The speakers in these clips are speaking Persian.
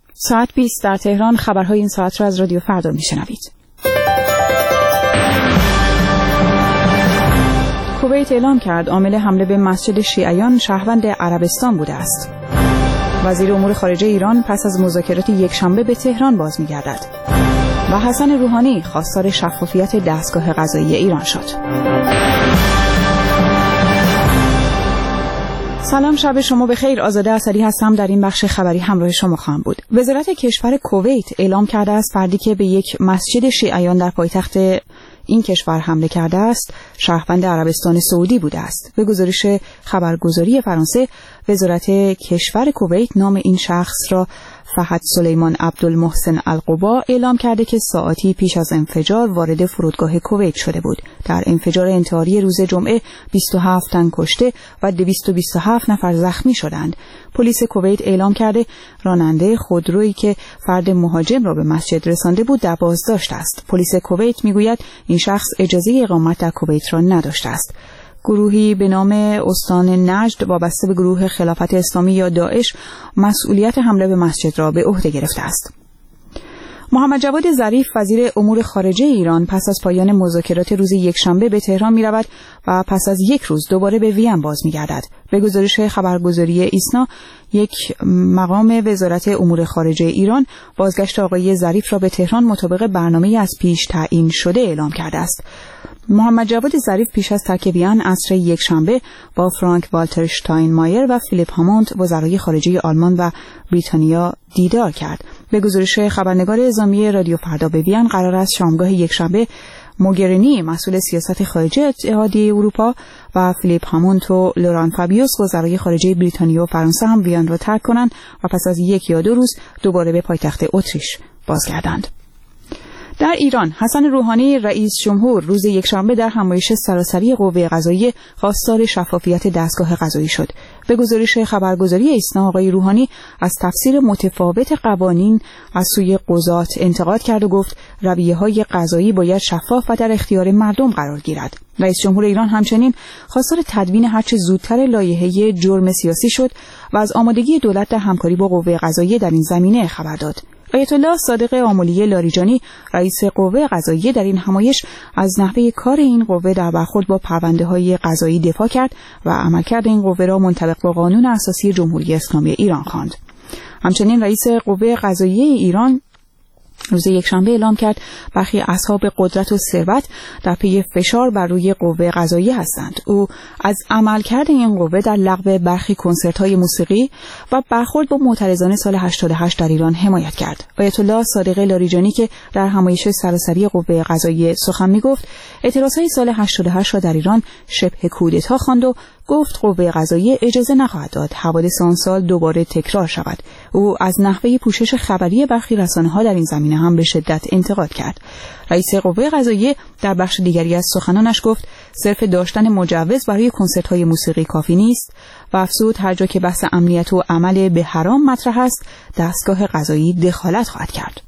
ساعت 20 در تهران. خبرهای این ساعت را از رادیو فردا میشنوید. کویت اعلام کرد عامل حمله به مسجد شیعیان شهروند عربستان بوده است. وزیر امور خارجه ایران پس از مذاکرات یکشنبه به تهران باز می‌گردد. و حسن روحانی خواستار شفافیت دستگاه قضایی ایران شد. سلام، شب شما بخیر. آزاده اسدی هستم. در این بخش خبری همراه شما خواهم بود. وزارت کشور کویت اعلام کرده است فردی که به یک مسجد شیعیان در پایتخت این کشور حمله کرده است شهروند عربستان سعودی بوده است. به گزارش خبرگزاری فرانسه، وزارت کشور کویت نام این شخص را فهد سلیمان عبدالمحسن القبا اعلام کرده که ساعتی پیش از انفجار وارد فرودگاه کویت شده بود. در انفجار انتحاری روز جمعه 27 تن کشته و 227 نفر زخمی شدند. پلیس کویت اعلام کرده راننده خودرویی که فرد مهاجم را به مسجد رسانده بود در بازداشت است. پلیس کویت میگوید این شخص اجازه اقامت در کویت را نداشته است. گروهی به نام استان نجد وابسته به گروه خلافت اسلامی یا داعش مسئولیت حمله به مسجد را به عهده گرفته است. محمد جواد ظریف وزیر امور خارجه ایران پس از پایان مذاکرات روز یکشنبه به تهران می رود و پس از یک روز دوباره به وین باز می گردد. به گزارش خبرگزاری ایسنا، یک مقام وزارت امور خارجه ایران بازگشت آقای ظریف را به تهران مطابق برنامه‌ای از پیش تعیین شده اعلام کرده است. محمد جواد ظریف پیش از ترک وین عصر یکشنبه با فرانک والتر شتاینمایر و فیلیپ هاموند وزرای خارجه آلمان و بریتانیا دیدار کرد. به گزارش خبرنگار اعزامی رادیو فردا به وین قرار است شامگاه یکشنبه موگرینی مسئول سیاست خارجه اتحادیه اروپا و فیلیپ هاموند و لوران فابیوس وزرای خارجه بریتانیا و فرانسه هم وین را ترک کنند و پس از یک یا دو روز دوباره به پایتخت اتریش بازگردند. در ایران، حسن روحانی رئیس جمهور روز یکشنبه در همایش سراسری قوه قضاییه خواستار شفافیت دستگاه قضایی شد. به گزارش خبرگزاری ایسنا، آقای روحانی از تفسیر متفاوت قوانین از سوی قضات انتقاد کرد و گفت رویه‌های قضایی باید شفاف و در اختیار مردم قرار گیرد. رئیس جمهور ایران همچنین خواستار تدوین هرچه زودتر لایحه جرم سیاسی شد و از آمادگی دولت در همکاری با قوه قضاییه در این زمینه خبر داد. آیت الله صادق آملی لاریجانی رئیس قوه قضاییه در این همایش از نحوه کار این قوه در برخورد با پرونده‌های قضایی دفاع کرد و عملکرد این قوه را منطبق با قانون اساسی جمهوری اسلامی ایران خواند. همچنین رئیس قوه قضاییه ایران روز یکشنبه اعلام کرد برخی اصحاب قدرت و ثروت در پی فشار بر روی قوه قضاییه هستند. او از عملکرد این قوه در لغو برخی کنسرت‌های موسیقی و برخورد با معترضان سال 88 در ایران حمایت کرد. آیت الله صادق لاریجانی که در همایش سراسری قوه قضاییه سخن می‌گفت، اعتراضهای سال 88 را در ایران شبه کودتا خواند و گفت قوه قضاییه اجازه نخواهد داد حوادث آن سال دوباره تکرار شود. او از نحوه پوشش خبری برخی رسانه‌ها در این زمینه هم به شدت انتقاد کرد. رئیس قوه قضاییه در بخش دیگری از سخنانش گفت صرف داشتن مجوز برای کنسرت‌های موسیقی کافی نیست و افزود هر جا که بحث امنیت و عمل به حرام مطرح است، دستگاه قضایی دخالت خواهد کرد.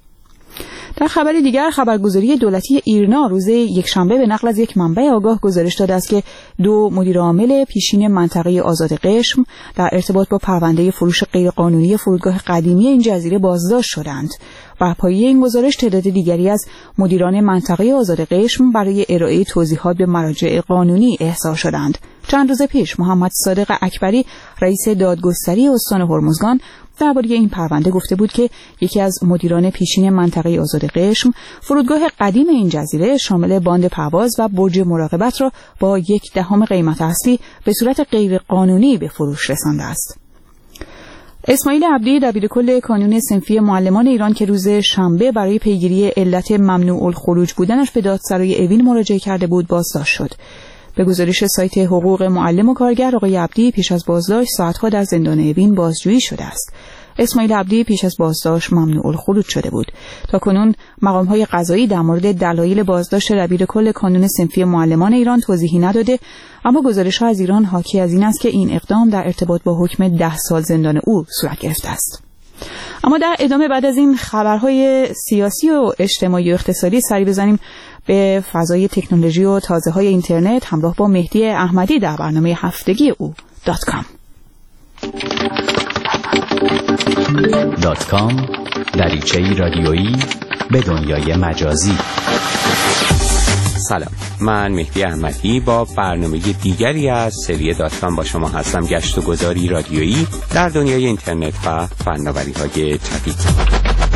در خبر دیگر، خبرگزاری دولتی ایرنا روز یکشنبه به نقل از یک منبع آگاه گزارش داده است که دو مدیر عامل پیشین منطقه آزاد قشم در ارتباط با پرونده فروش غیرقانونی فرودگاه قدیمی این جزیره بازداشت شدند. بر پایه این گزارش تعداد دیگری از مدیران منطقه آزاد قشم برای ارائه توضیحات به مراجع قانونی احضار شدند. چند روز پیش محمد صادق اکبری رئیس دادگستری استان هرمزگان درباره این پرونده گفته بود که یکی از مدیران پیشین منطقه آزاد قشم فرودگاه قدیم این جزیره شامل باند پرواز و برج مراقبت را با 1/10 قیمت اصلی به صورت غیرقانونی به فروش رسانده است. اسماعیل عبدی دبیرکل کانون صنفی معلمان ایران که روز شنبه برای پیگیری علت ممنوع الخروج بودنش به دادسرای اوین مراجعه کرده بود بازداشت شد. به گزارش سایت حقوق معلم و کارگر، آقای عبدی پیش از بازداشت ساعت‌ها در زندان اوین بازجویی شده است. اسماعیل عبدی پیش از بازداشت ممنوع الخروج شده بود. تاکنون مقام‌های قضایی در مورد دلایل بازداشت دبیرکل کانون صنفی معلمان ایران توضیحی نداده، اما گزارش‌ها از ایران حاکی از این است که این اقدام در ارتباط با حکم 10 سال زندان او صورت گرفته است. اما در ادامه بعد از این خبرهای سیاسی و اجتماعی و اقتصادی سری بزنیم به فضای تکنولوژی و تازه‌های اینترنت همراه با مهدی احمدی در برنامه هفتگی او .com. .com دریچه‌ای رادیویی به دنیای مجازی. سلام، من مهدی احمدی با برنامه دیگری از سری .com با شما هستم. گشت و گذاری رادیویی در دنیای اینترنت و فناوری‌های جدید.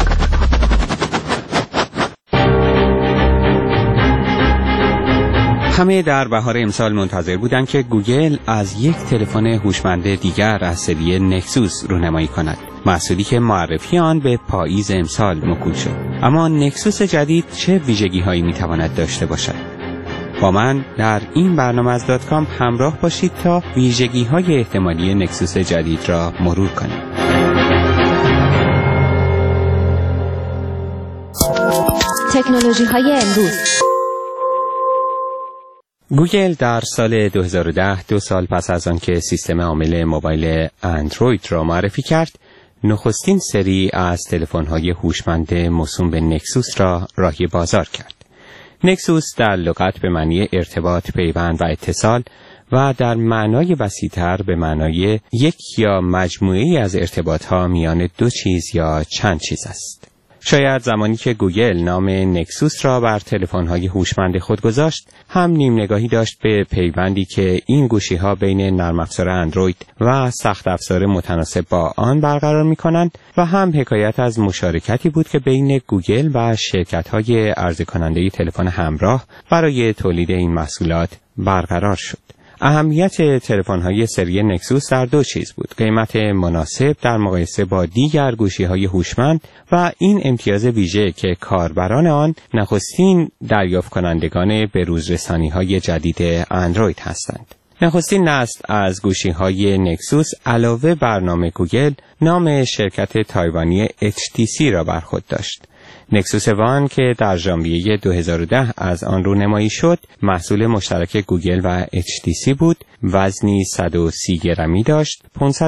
همه در بهار امسال منتظر بودند که گوگل از یک تلفن هوشمند دیگر از سری نکسوس رونمایی کند، محصولی که معرفی آن به پاییز امسال موکول شد. اما نکسوس جدید چه ویژگی‌هایی می‌تواند داشته باشد؟ با من در این برنامه از .com همراه باشید تا ویژگی‌های احتمالی نکسوس جدید را مرور کنیم. تکنولوژی‌های امروز. گوگل در سال 2010، 2 سال پس از آن که سیستم عامل موبایل اندروید را معرفی کرد، نخستین سری از تلفن‌های هوشمند موسوم به نکسوس را راهی بازار کرد. نکسوس در لغت به معنی ارتباط، پیوند و اتصال و در معنای وسیع‌تر به معنای یک یا مجموعه‌ای از ارتباط‌ها میان دو چیز یا چند چیز است. شاید زمانی که گوگل نام نکسوس را بر تلفن‌های هوشمند خود گذاشت، هم نیم نگاهی داشت به پیوندی که این گوشی‌ها بین نرم افزار اندروید و سخت افزار متناسب با آن برقرار می‌کنند و هم حکایت از مشارکتی بود که بین گوگل و شرکت‌های عرضه کننده تلفن همراه برای تولید این محصولات برقرار شد. اهمیت تلفن‌های سری نکسوس در دو چیز بود: قیمت مناسب در مقایسه با دیگر گوشی‌های هوشمند و این امتیاز ویژه که کاربران آن نخستین دریافت کنندگان بروزرسانی‌های جدید اندروید هستند. نخستین نسل از گوشی‌های نکسوس علاوه بر نام گوگل، نام شرکت تایوانی HTC را بر خود داشت. نکسوس وان که در ژانویه 2010 از آن رونمایی شد، محصول مشترک گوگل و HTC بود. وزنی 130 گرمی داشت،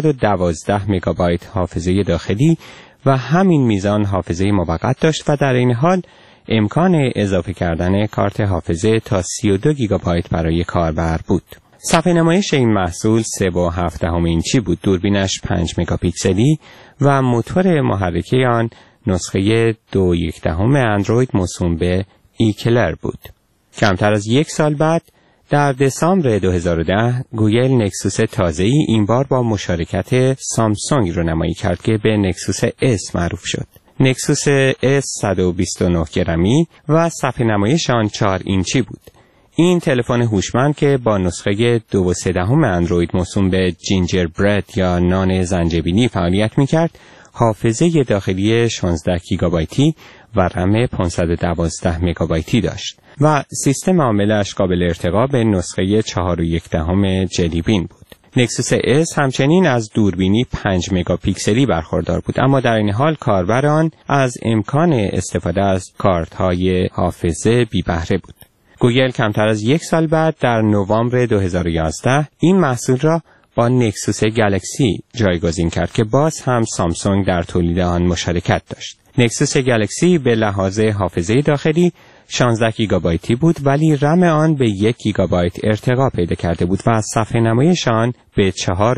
512 مگابایت حافظه داخلی و همین میزان حافظه موقت داشت و در این حال امکان اضافه کردن کارت حافظه تا 32 گیگابایت برای کاربر بود. صفحه نمایش این محصول 3.7 اینچی بود. دوربینش 5 مگاپیکسلی و موتور محرکه آن نسخه 2.1 اندروید موسوم به ایکلر بود. کمتر از یک سال بعد، در دسامبر 2010، گوگل نکسوس تازه‌ای این بار با مشارکت سامسونگ رونمایی کرد که به نکسوس S معروف شد. نکسوس S 129 گرمی و صفحه نمایش آن 4 اینچی بود. این تلفن هوشمند که با نسخه 2.3 اندروید موسوم به جینجر برد یا نان زنجبیلی فعالیت می‌کرد، حافظه داخلی 16 گیگابایتی و رم 512 مگابایتی داشت و سیستم عاملش قابل ارتقا به نسخه 4.1 جلی بین بود. نکسوس S همچنین از دوربینی 5 مگاپیکسلی برخوردار بود، اما در این حال کاربر آن از امکان استفاده از کارت‌های حافظه بی بهره بود. گوگل کمتر از یک سال بعد در نوامبر 2011 این محصول را با نکسوس گلکسی جایگزین کرد که باز هم سامسونگ در تولید آن مشارکت داشت. نکسوس گلکسی به لحاظ حافظه داخلی 16 گیگابایتی بود، ولی رم آن به 1 گیگابایت ارتقا پیدا کرده بود و صفحه نمایش آن به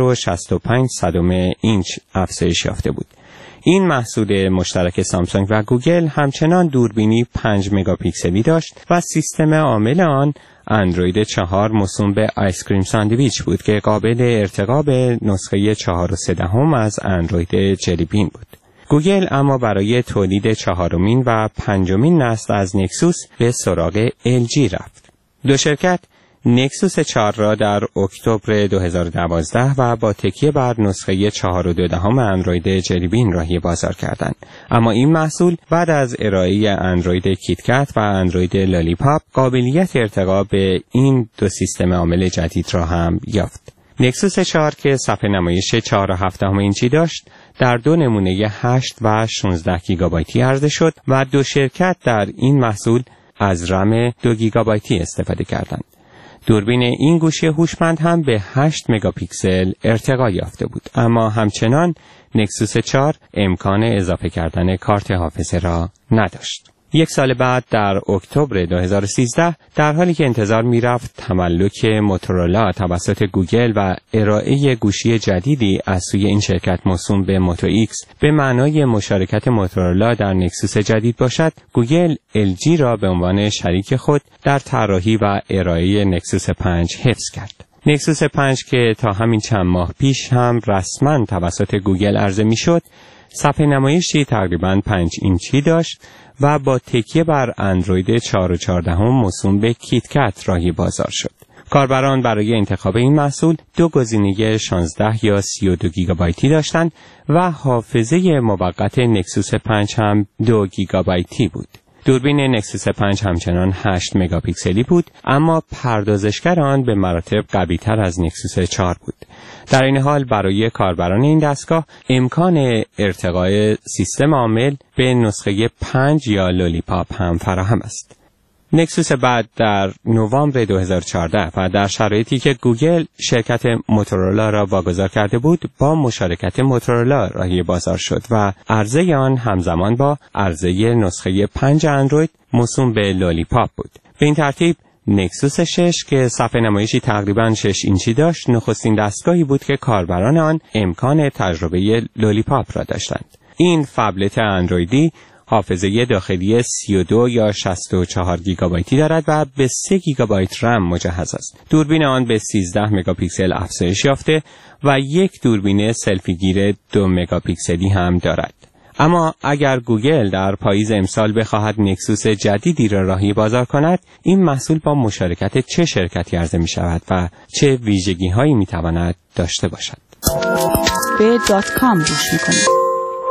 4.65 اینچ افزایش یافته بود. این محصول مشترک سامسونگ و گوگل همچنان دوربینی 5 مگاپیکسلی داشت و سیستم عامل آن اندروید 4 موسوم به آیسکریم ساندویچ بود که قابل ارتقا به نسخه 4.3 از اندروید جلی بین بود. گوگل اما برای تولید 4مین و 5مین نسل از نکسوس به سراغ LG رفت. دو شرکت نکسوس 4 را در اکتبر 2012 و با تکیه بر نسخه 4.2 اندروید جلی بین راهی بازار کردند. اما این محصول بعد از ارائه اندروید کیتکت و اندروید لالیپاپ قابلیت ارتقا به این دو سیستم عامل جدید را هم یافت. نکسوس 4 که صفحه نمایش 4.7 اینچی داشت، در دو نمونه 8 و 16 گیگابایتی عرضه شد و دو شرکت در این محصول از رم 2 گیگابایتی استفاده کردند. دوربین این گوشی هوشمند هم به 8 مگاپیکسل ارتقا یافته بود، اما همچنان نکسوس 4 امکان اضافه کردن کارت حافظه را نداشت. یک سال بعد در اکتبر 2013 در حالی که انتظار می‌رفت تملک موتورولا توسط گوگل و ارائه گوشی جدیدی از سوی این شرکت موسوم به موتو ایکس به معنای مشارکت موتورولا در نکسوس جدید باشد، گوگل LG را به عنوان شریک خود در طراحی و ارائه نکسوس 5 حفظ کرد. نکسوس 5 که تا همین چند ماه پیش هم رسما توسط گوگل عرضه می‌شد، صفحه نمایشی تقریباً 5 اینچی داشت و با تکیه بر اندروید 4.14 موسوم به کیتکت راهی بازار شد. کاربران برای انتخاب این محصول 2 گزینه 16 یا 32 گیگابایتی داشتند و حافظه موقت نکسوس 5 هم 2 گیگابایتی بود. دوربین نکسوس 5 همچنان 8 مگاپیکسلی بود، اما پردازشگر آن به مراتب قوی‌تر از نکسوس 4 بود. در این حال برای کاربران این دستگاه امکان ارتقای سیستم عامل به نسخه 5 یا لولیپاپ هم فراهم است. نکسوس بعد در نوامبر 2014 و در شرایطی که گوگل شرکت موتورولا را واگذار کرده بود، با مشارکت موتورولا راهی بازار شد و عرضه آن همزمان با عرضه نسخه 5 اندروید موسوم به لولیپاپ بود. به این ترتیب نکسوس 6 که صفحه نمایشی تقریباً 6 اینچی داشت، نخستین دستگاهی بود که کاربران آن امکان تجربه لولیپاپ را داشتند. این فبلت اندرویدی حافظه داخلی 32 یا 64 گیگابایتی دارد و به 3 گیگابایت رم مجهز است. دوربین آن به 13 مگاپیکسل افزایش یافته و یک دوربین سلفی گیر 2 مگاپیکسلی هم دارد. اما اگر گوگل در پاییز امسال بخواهد نکسوس جدیدی را راهی بازار کند، این محصول با مشارکت چه شرکتی عرضه می شود و چه ویژگی هایی می تواند داشته باشد؟ به .com گوش می کنید.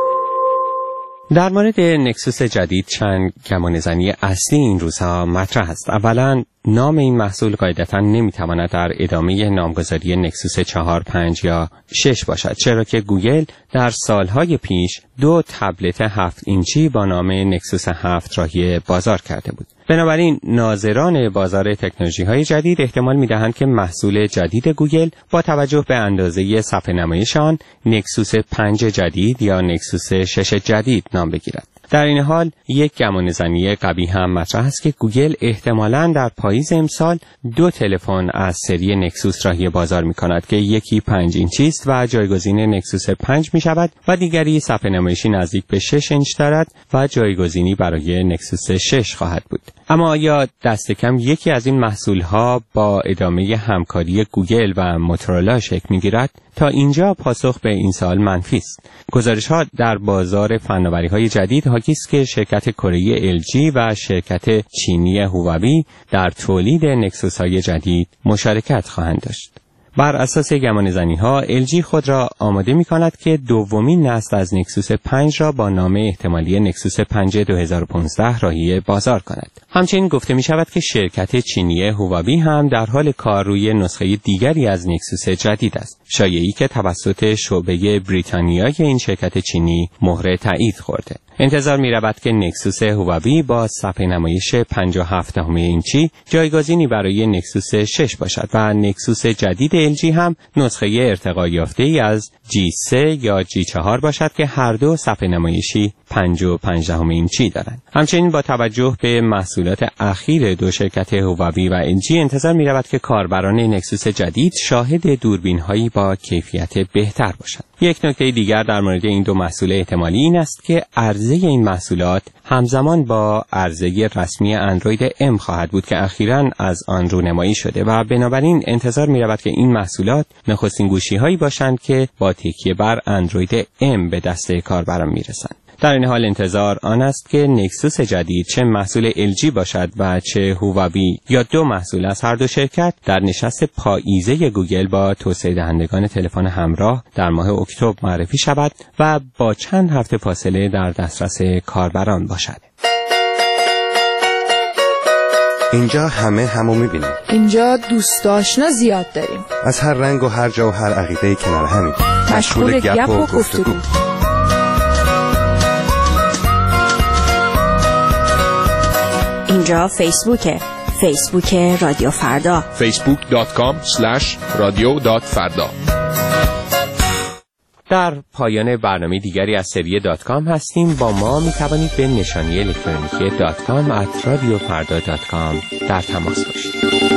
در مورد نکسوس جدید چند گمانه‌زنی اصلی این روزها مطرح است. اولا نام این محصول قاعدتاً نمیتواند در ادامه نامگذاری نکسوس 4، 5 یا 6 باشد، چرا که گوگل در سالهای پیش 2 تبلت 7 اینچی با نام نکسوس 7 راهی بازار کرده بود. بنابراین ناظران بازار تکنولوژی‌های جدید احتمال می‌دهند که محصول جدید گوگل با توجه به اندازه صفحه نمایش آن نکسوس 5 جدید یا نکسوس 6 جدید نام بگیرد. در این حال یک گمانه‌زنی قوی هم مطرح است که گوگل احتمالاً در پاییز امسال 2 تلفن از سری نکسوس راهی بازار می‌کند که یکی 5 اینچی است و جایگزین نکسوس 5 می‌شود و دیگری صفحه نمایشی نزدیک به 6 اینچ دارد و جایگزینی برای نکسوس 6 خواهد بود. اما آیا دست کم یکی از این محصول‌ها با ادامه همکاری گوگل و موتورولا شکل می‌گیرد؟ تا اینجا پاسخ به این سوال منفی است. گزارش‌ها در بازار فناوری‌های جدید حاکی است که شرکت کره‌ای LG و شرکت چینی هواوی در تولید نکسوس‌های جدید مشارکت خواهند داشت. بر اساس گمانه‌زنی‌ها LG خود را آماده می‌کند که دومین نسل از نکسوس 5 را با نام احتمالی نکسوس 5 2015 راهی بازار کند. همچنین گفته می‌شود که شرکت چینی هواوی هم در حال کار روی نسخه دیگری از نکسوس جدید است، شایعی که توسط شعبه بریتانیای این شرکت چینی مهر تایید خورده. انتظار می‌رود که نکسوس هواوی با صفحه نمایش 57 اینچی جایگزینی برای نکسوس 6 باشد و نکسوس جدید LG هم نسخه ارتقا یافته‌ای از G3 یا G4 باشد که هر دو صفحه نمایشی 5.5 اینچی دارند. همچنین با توجه به محصولات اخیر دو شرکت هواوی و LG انتظار می‌رود که کاربران نکسوس جدید شاهد دوربین‌هایی با کیفیت بهتر باشند. یک نکته دیگر در مورد این دو محصول احتمالی این است که عرضه این محصولات همزمان با عرضه رسمی اندروید M خواهد بود که اخیراً از آن رونمایی شده و بنابراین انتظار می‌رود که این محصولات نخستین گوشی‌هایی باشند که با تکیه بر اندروید M به دست کاربران می‌رسند. در این حال انتظار آن است که نکسوس جدید چه محصول LG باشد و چه هواوی یا دو محصول از هر دو شرکت در نشست پاییزه گوگل با توسعه دهندگان تلفن همراه در ماه اکتبر معرفی شود و با چند هفته فاصله در دسترس کاربران باشد. اینجا همو می‌بینیم. اینجا دوست آشنا زیاد داریم. از هر رنگ و هر جا و هر عقیده‌ای کنار همیم. مشغول گپ و گفتگو. اینجا فیسبوک رادیو فردا. facebook.com/radio.farda. در پایان برنامه دیگری از سری .com هستیم. با ما می توانید به نشانی الکترونیکی .com @radiofarda.com در تماس باشید.